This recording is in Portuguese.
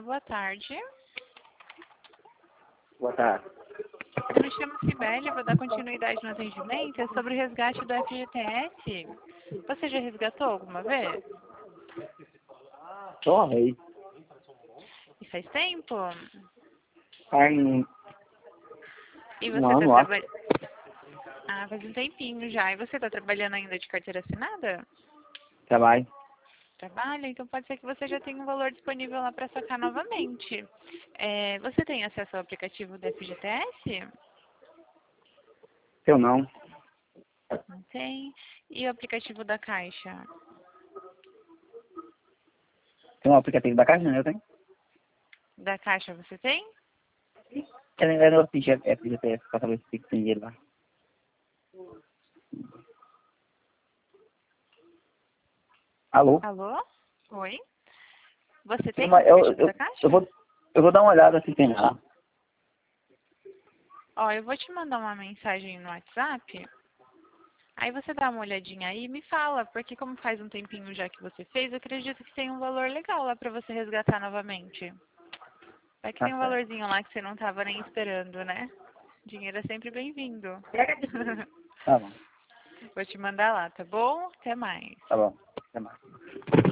boa tarde. Boa tarde. Eu me chamo Cibele, vou dar continuidade no atendimento. É sobre o resgate do FGTS. Você já resgatou alguma vez? Só uma vez. E faz tempo? Faz E um você está ano, acho. trabalhando... Ah, faz um tempinho já. E você está trabalhando ainda de carteira assinada? Trabalho. Trabalha, então pode ser que você já tenha um valor disponível lá para sacar novamente. Você tem acesso ao aplicativo do FGTS? Eu não. Não tem. E o aplicativo da Caixa? Tem um aplicativo da Caixa, né? Eu tenho. Da Caixa você tem? Eu não assisti FGTS pra saber se tem dinheiro lá. Alô? Alô? Oi? Você Sim, tem o mas aplicativo da Caixa? eu vou dar uma olhada se tem lá. Ó, eu vou te mandar uma mensagem no WhatsApp. Aí você dá uma olhadinha aí e me fala, porque como faz um tempinho já que você fez, eu acredito que tem um valor legal lá pra você resgatar novamente. Vai que Tá tem um certo. valorzinho lá que você não tava nem esperando, né? Dinheiro é sempre bem-vindo. Tá bom. Vou te mandar lá, tá bom? Até mais. Tá bom. Até mais.